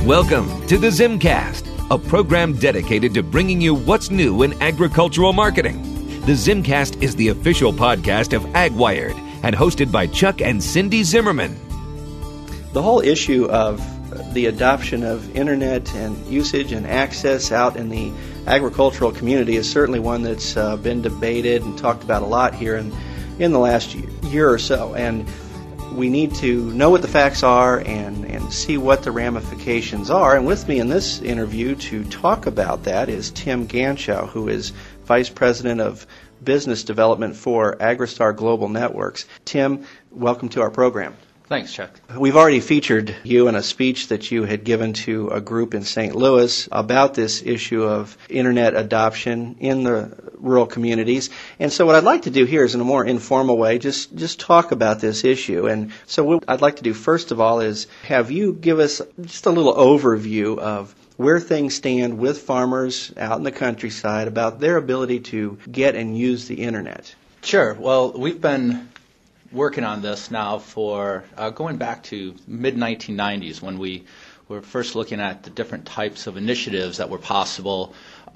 Welcome to the Zimcast, a program dedicated to bringing you what's new in agricultural marketing. The Zimcast is the official podcast of AgWired and hosted by Chuck and Cindy Zimmerman. The whole issue of the adoption of internet and usage and access out in the agricultural community is certainly one that's been debated and talked about a lot here in the last year or so. And we need to know what the facts are and see what the ramifications are. And with me in this interview to talk about that is Tim Ganschow, who is Vice President of Business Development for Agristar Global Networks. Tim, welcome to our program. Thanks, Chuck. We've already featured you in a speech that you had given to a group in St. Louis about this issue of internet adoption in the rural communities. And so what I'd like to do here is in a more informal way, just talk about this issue. And so what I'd like to do first of all is have you give us just a little overview of where things stand with farmers out in the countryside about their ability to get and use the internet. Sure. Well, we've been working on this now for going back to mid-1990s when we were first looking at the different types of initiatives that were possible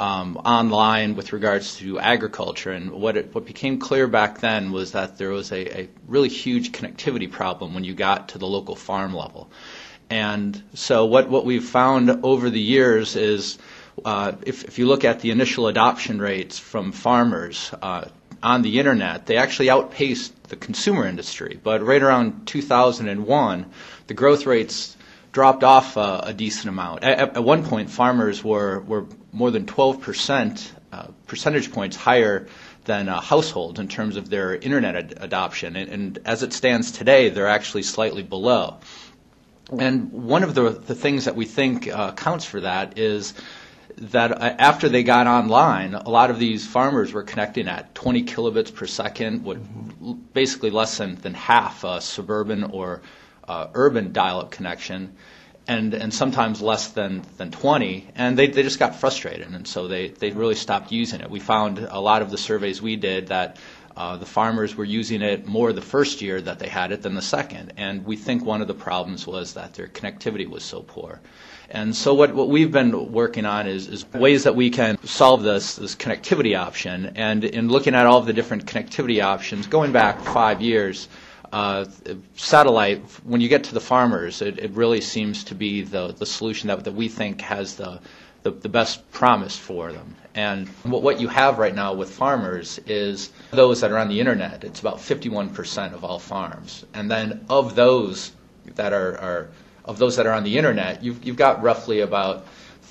online with regards to agriculture. And what became clear back then was that there was a really huge connectivity problem when you got to the local farm level. And so what we've found over the years is if you look at the initial adoption rates from farmers on the internet, they actually outpaced the consumer industry. But right around 2001, the growth rates dropped off a decent amount. At one point, farmers were more than 12% percentage points higher than households in terms of their internet adoption. And as it stands today, they're actually slightly below. And one of the things that we think counts for that is that after they got online, a lot of these farmers were connecting at 20 kilobits per second, basically less than half a suburban or urban dial-up connection, and sometimes less than 20, and they just got frustrated, and so they really stopped using it. We found a lot of the surveys we did that the farmers were using it more the first year that they had it than the second, and we think one of the problems was that their connectivity was so poor. And so what we've been working on is ways that we can solve this connectivity option. And in looking at all of the different connectivity options, going back 5 years, satellite, when you get to the farmers, it really seems to be the solution that we think has the best promise for them. And what you have right now with farmers is those that are on the internet. It's about 51% of all farms. And then of those that are on the internet, you've got roughly about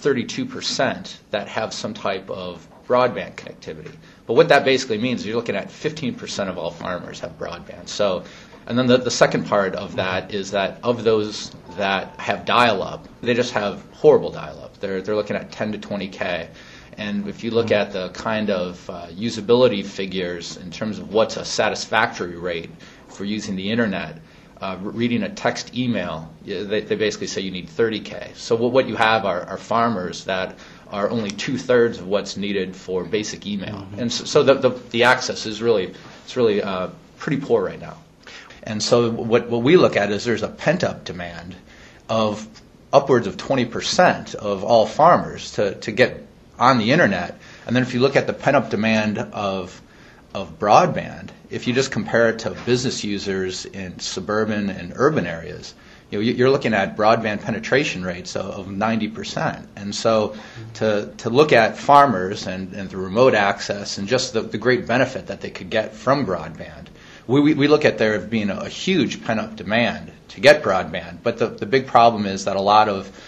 32% that have some type of broadband connectivity. But what that basically means is you're looking at 15% of all farmers have broadband. So, and then the second part of that is that of those that have dial-up, they just have horrible dial-up. They're looking at 10 to 20K. And if you look at the kind of usability figures in terms of what's a satisfactory rate for using the internet, reading a text email, they basically say you need 30K. So what you have are farmers that are only 2/3 of what's needed for basic email. Mm-hmm. And so the access is really pretty poor right now. And so what we look at is there's a pent-up demand of upwards of 20% of all farmers to get on the internet. And then if you look at the pent-up demand of broadband, if you just compare it to business users in suburban and urban areas, you're looking at broadband penetration rates of 90%. And so to look at farmers and the remote access and just the great benefit that they could get from broadband, we look at there being a huge pent-up demand to get broadband. But the big problem is that a lot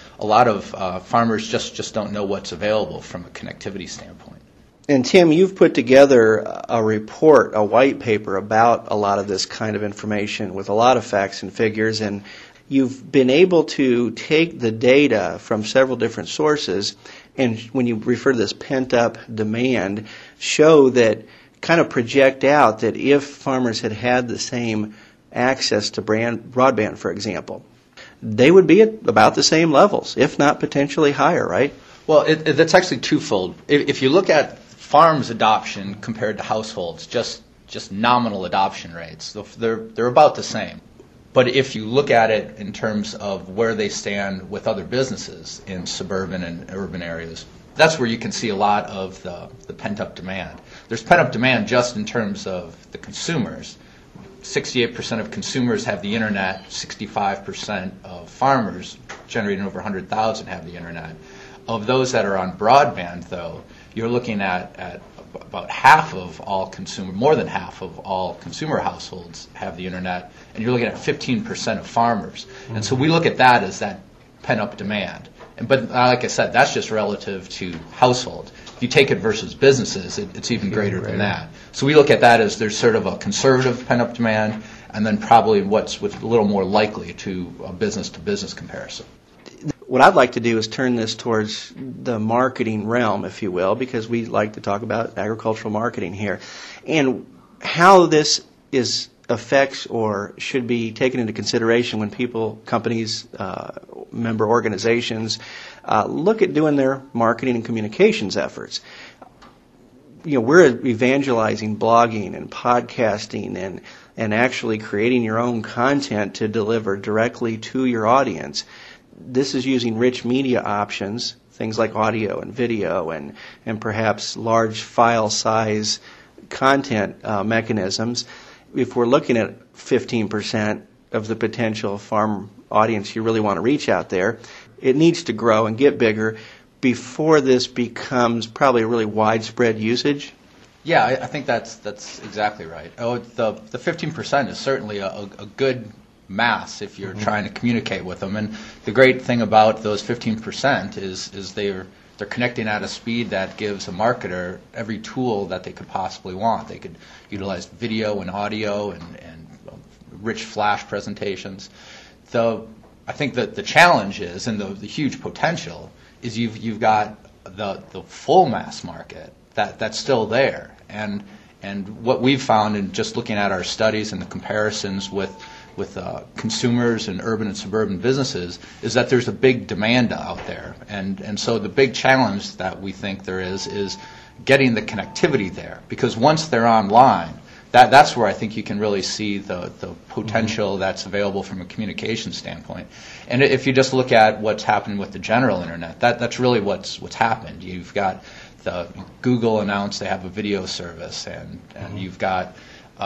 of farmers just don't know what's available from a connectivity standpoint. And Tim, you've put together a report, a white paper about a lot of this kind of information with a lot of facts and figures, and you've been able to take the data from several different sources, and when you refer to this pent-up demand, show that, kind of project out that if farmers had the same access to broadband, for example, they would be at about the same levels, if not potentially higher, right? Well, that's actually twofold. If you look at farms adoption compared to households, just nominal adoption rates, they're about the same. But if you look at it in terms of where they stand with other businesses in suburban and urban areas, that's where you can see a lot of the pent-up demand. There's pent-up demand just in terms of the consumers. 68% of consumers have the internet, 65% of farmers generating over 100,000 have the internet. Of those that are on broadband, though, you're looking at about half of all more than half of all consumer households have the internet, and you're looking at 15% of farmers. Mm-hmm. And so we look at that as that pent-up demand. But like I said, that's just relative to households. If you take it versus businesses, it's even greater than that. So we look at that as there's sort of a conservative pent-up demand, and then probably what's a little more likely to a business-to-business comparison. What I'd like to do is turn this towards the marketing realm, if you will, because we like to talk about agricultural marketing here, and how this affects or should be taken into consideration when people, companies, member organizations look at doing their marketing and communications efforts. We're evangelizing blogging and podcasting and actually creating your own content to deliver directly to your audience. This is using rich media options, things like audio and video and perhaps large file size content mechanisms. If we're looking at 15% of the potential farm audience you really want to reach out there, it needs to grow and get bigger before this becomes probably a really widespread usage. Yeah, I think that's exactly right. The 15% is certainly a good mass if you're trying to communicate with them. And the great thing about those 15% is they're connecting at a speed that gives a marketer every tool that they could possibly want. They could utilize video and audio and rich flash presentations. I think that the challenge is, and the huge potential, is you've got the full mass market that's still there. And what we've found in just looking at our studies and the comparisons with consumers and urban and suburban businesses is that there's a big demand out there. And so the big challenge that we think there is getting the connectivity there. Because once they're online, that's where I think you can really see the potential that's available from a communication standpoint. And if you just look at what's happening with the general internet, that's really what's happened. You've got Google announced they have a video service, and you've got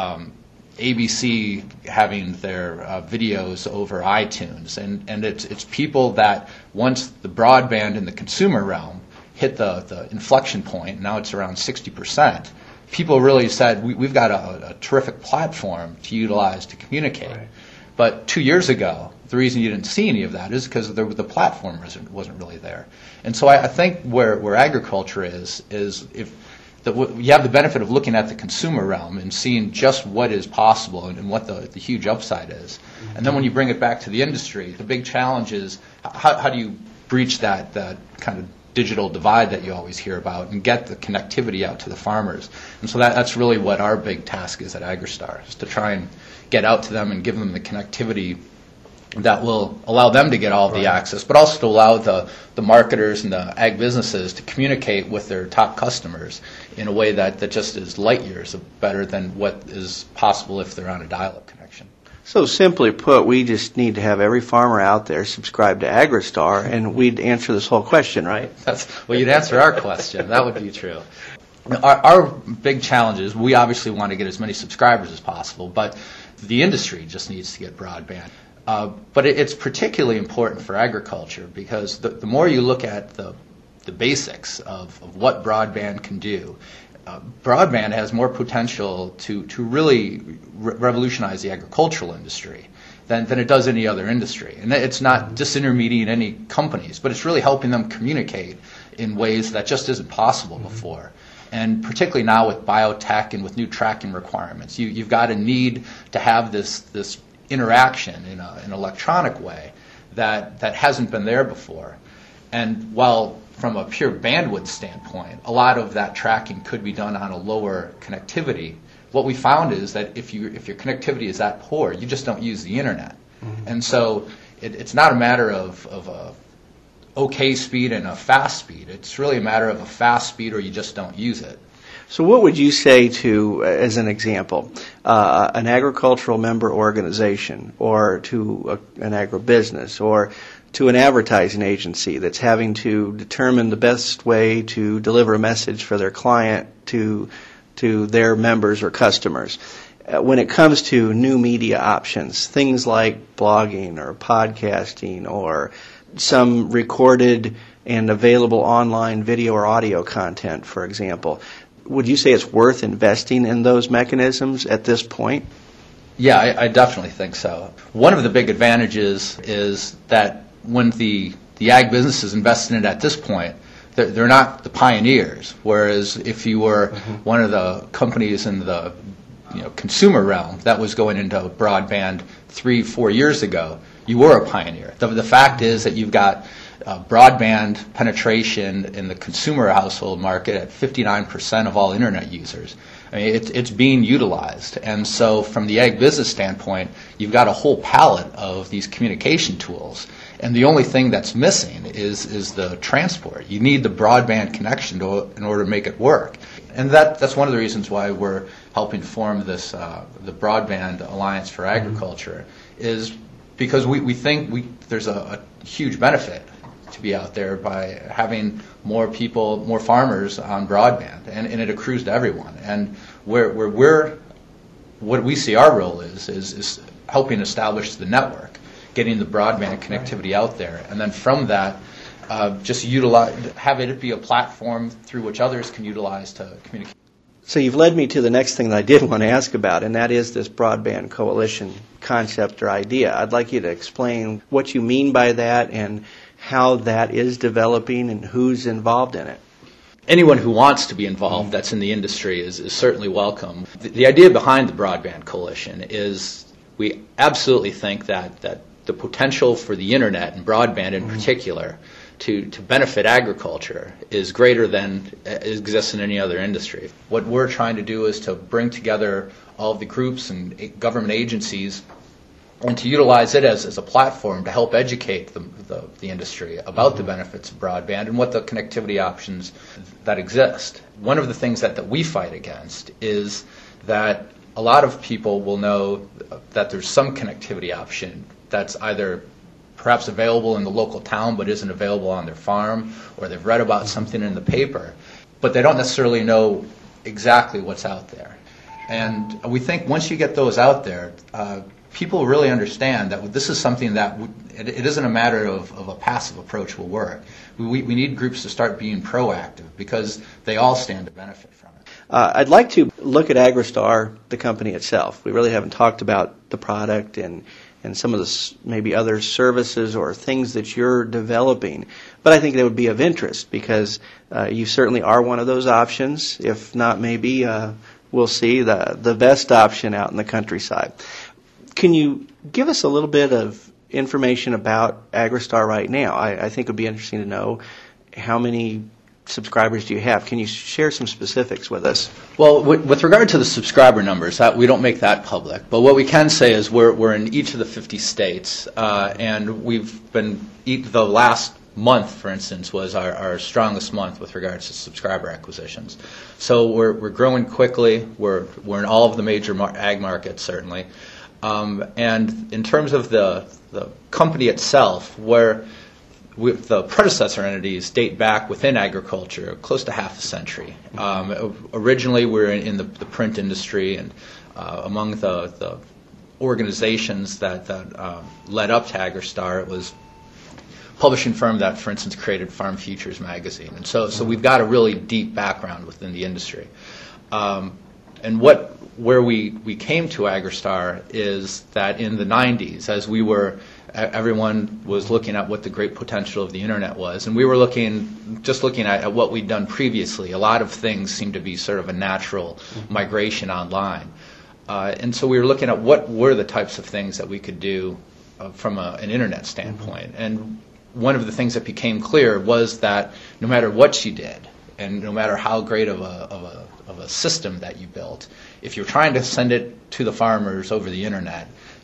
ABC having their videos over iTunes, and it's people that once the broadband in the consumer realm hit the inflection point, now it's around 60%, people really said we've got a terrific platform to utilize to communicate. Right. But 2 years ago, the reason you didn't see any of that is because the platform wasn't really there. And so I think where agriculture is if you have the benefit of looking at the consumer realm and seeing just what is possible and what the huge upside is. Mm-hmm. And then when you bring it back to the industry, the big challenge is how do you breach that kind of digital divide that you always hear about and get the connectivity out to the farmers. And so that's really what our big task is at AgriStar, is to try and get out to them and give them the connectivity that will allow them to get all of the access, but also to allow the marketers and the ag businesses to communicate with their top customers in a way that just is light years better than what is possible if they're on a dial-up connection. So simply put, we just need to have every farmer out there subscribe to AgriStar, and we'd answer this whole question, right? Well, you'd answer our question. That would be true. Our big challenge is we obviously want to get as many subscribers as possible, but the industry just needs to get broadband. But it's particularly important for agriculture because the more you look at the basics of what broadband can do, broadband has more potential to really revolutionize the agricultural industry than it does any other industry. And it's not disintermediating any companies, but it's really helping them communicate in ways that just isn't possible before. And particularly now with biotech and with new tracking requirements, you've got a need to have this interaction in an electronic way that hasn't been there before. And while from a pure bandwidth standpoint, a lot of that tracking could be done on a lower connectivity, what we found is that if your connectivity is that poor, you just don't use the internet. Mm-hmm. And so it's not a matter of a okay speed and a fast speed. It's really a matter of a fast speed or you just don't use it. So what would you say to, as an example, an agricultural member organization, or to an agribusiness, or to an advertising agency that's having to determine the best way to deliver a message for their client to their members or customers? When it comes to new media options, things like blogging or podcasting or some recorded and available online video or audio content, for example, would you say it's worth investing in those mechanisms at this point? Yeah, I definitely think so. One of the big advantages is that when the ag business is invested in it at this point, they're not the pioneers. Whereas if you were one of the companies in the consumer realm that was going into broadband 3-4 years ago, you were a pioneer. The fact is that you've got broadband penetration in the consumer household market at 59% of all internet users. I mean, it's being utilized. And so from the ag business standpoint, you've got a whole palette of these communication tools. And the only thing that's missing is the transport. You need the broadband connection in order to make it work. And that's one of the reasons why we're helping form this the Broadband Alliance for Agriculture, is because we think there's a huge benefit to be out there by having more people, more farmers on broadband, and it accrues to everyone. And what we see our role is helping establish the network, getting the broadband connectivity out there, and then from that, just have it be a platform through which others can utilize to communicate. So you've led me to the next thing that I did want to ask about, and that is this broadband coalition concept or idea. I'd like you to explain what you mean by that and how that is developing and who's involved in it. Anyone who wants to be involved that's in the industry is certainly welcome. The idea behind the Broadband Coalition is we absolutely think that the potential for the internet and broadband in particular to benefit agriculture is greater than exists in any other industry. What we're trying to do is to bring together all of the groups and government agencies and to utilize it as a platform to help educate the industry about the benefits of broadband and what the connectivity options that exist. One of the things that we fight against is that a lot of people will know that there's some connectivity option that's either perhaps available in the local town but isn't available on their farm, or they've read about something in the paper, but they don't necessarily know exactly what's out there. And we think once you get those out there, people really understand that this is something that it isn't a matter of a passive approach will work. We need groups to start being proactive because they all stand to benefit from it. I'd like to look at Agristar, the company itself. We really haven't talked about the product and some of the maybe other services or things that you're developing. But I think that would be of interest because you certainly are one of those options, if not maybe we'll see the best option out in the countryside. Can you give us a little bit of information about Agristar right now? I think it would be interesting to know how many subscribers do you have? Can you share some specifics with us? Well, with regard to the subscriber numbers, we don't make that public. But what we can say is we're in each of the 50 states, and we've been the last month, for instance, was our strongest month with regards to subscriber acquisitions. So we're growing quickly. We're in all of the major ag markets, certainly. And in terms of the company itself, the predecessor entities date back within agriculture close to half a century. Originally, we were in the print industry, and among the organizations that led up to Agristar, it was a publishing firm that, for instance, created Farm Futures magazine. And so we've got a really deep background within the industry. And where we came to Agristar is that in the 90s, as everyone was looking at what the great potential of the internet was, and we were looking at what we'd done previously. A lot of things seemed to be sort of a natural migration online. And so we were looking at what were the types of things that we could do from an internet standpoint. And one of the things that became clear was that no matter what you did, and no matter how great of a system that you built, if you're trying to send it to the farmers over the internet,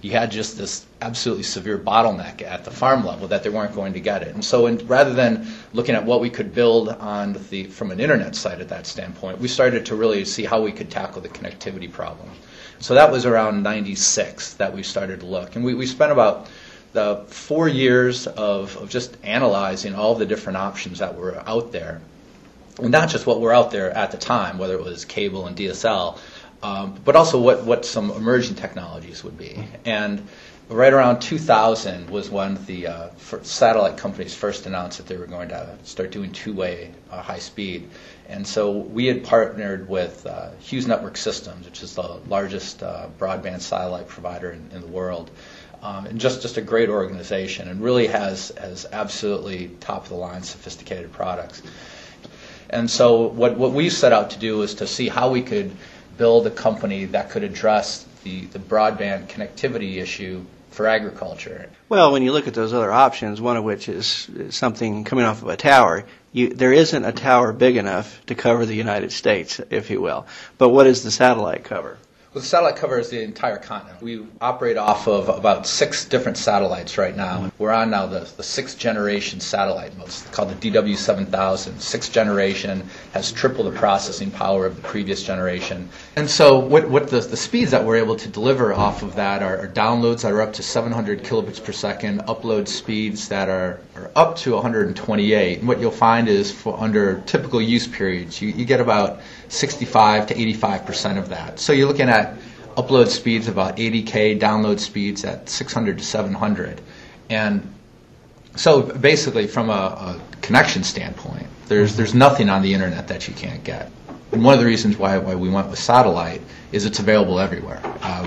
you had just this absolutely severe bottleneck at the farm level that they weren't going to get it. And so rather than looking at what we could build from an internet site at that standpoint, we started to really see how we could tackle the connectivity problem. So that was around 96 that we started to look. And we spent about the 4 years of just analyzing all the different options that were out there. And not just what were out there at the time, whether it was cable and DSL, but also what some emerging technologies would be. And right around 2000 was when the satellite companies first announced that they were going to start doing two-way high speed. And so we had partnered with Hughes Network Systems, which is the largest broadband satellite provider in the world. And just a great organization, and really has absolutely top-of-the-line sophisticated products. And so what we set out to do was to see how we could build a company that could address the broadband connectivity issue for agriculture. Well, when you look at those other options, one of which is something coming off of a tower, there isn't a tower big enough to cover the United States, if you will. But what does the satellite cover? Well, the satellite covers the entire continent. We operate off of about 6 different satellites right now. We're on now the 6th generation satellite, it's called the DW7000. 6th generation, has triple the processing power of the previous generation. And so what the speeds that we're able to deliver off of that are downloads that are up to 700 kilobits per second, upload speeds that are up to 128. And what you'll find is under typical use periods, you get about 65 to 85% of that. So you're looking at upload speeds about 80K, download speeds at 600 to 700. And so basically from a connection standpoint, there's nothing on the internet that you can't get. And one of the reasons why we went with satellite is it's available everywhere.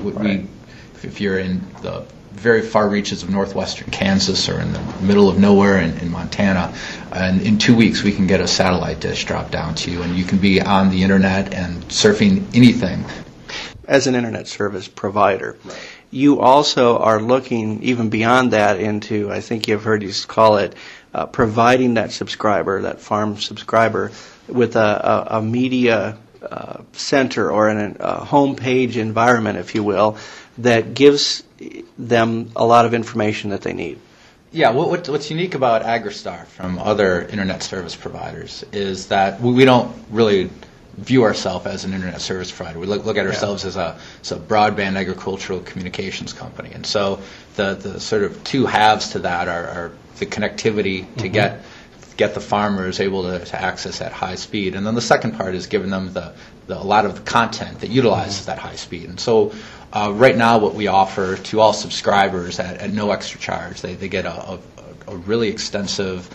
If you're in the very far reaches of northwestern Kansas or in the middle of nowhere in Montana, and in 2 weeks we can get a satellite dish dropped down to you, and you can be on the internet and surfing anything. As an internet service provider, you also are looking even beyond that into, I think you've heard you call it, providing that subscriber, that farm subscriber, with a media center or a home page environment, if you will, that gives them a lot of information that they need. Yeah, what's unique about AgriStar from other internet service providers is that we don't really view ourselves as an internet service provider. We look at ourselves as a broadband agricultural communications company. And so the sort of two halves to that are the connectivity to get the farmers able to access at high speed. And then the second part is giving them a lot of the content that utilizes that high speed. And so right now what we offer to all subscribers at no extra charge, they get a really extensive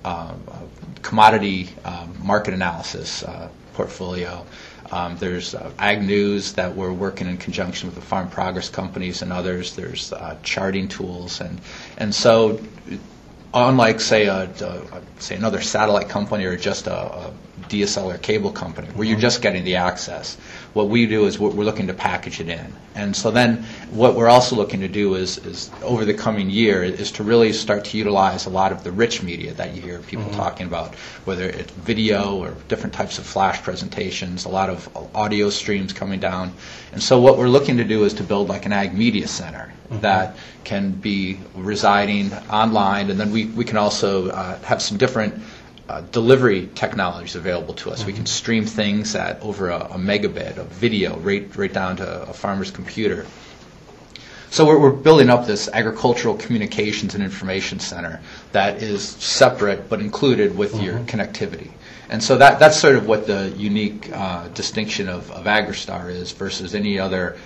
commodity market analysis portfolio. There's Ag News that we're working in conjunction with the Farm Progress companies and others. There's charting tools. And so unlike, say another satellite company or just a DSL or cable company, where you're just getting the access, what we do is we're looking to package it in. And so then what we're also looking to do is over the coming year is to really start to utilize a lot of the rich media that you hear people talking about, whether it's video or different types of flash presentations, a lot of audio streams coming down. And so what we're looking to do is to build like an ag media center that can be residing online, and then we can also have some different delivery technologies available to us. We can stream things at over a megabit of video right down to a farmer's computer. So we're building up this agricultural communications and information center that is separate but included with your connectivity. And so that's sort of what the unique distinction of AgriStar is versus any other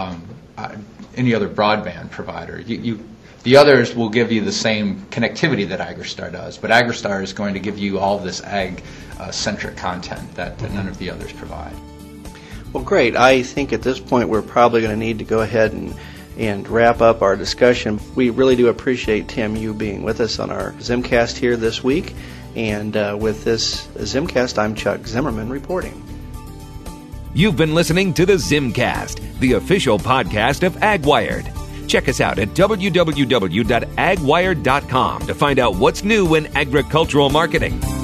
broadband provider. The others will give you the same connectivity that AgriStar does, but AgriStar is going to give you all of this ag-centric content that none of the others provide. Well, great. I think at this point we're probably going to need to go ahead and wrap up our discussion. We really do appreciate, Tim, you being with us on our Zimcast here this week. And with this Zimcast, I'm Chuck Zimmerman reporting. You've been listening to the Zimcast, the official podcast of AgWired. Check us out at www.agwired.com to find out what's new in agricultural marketing.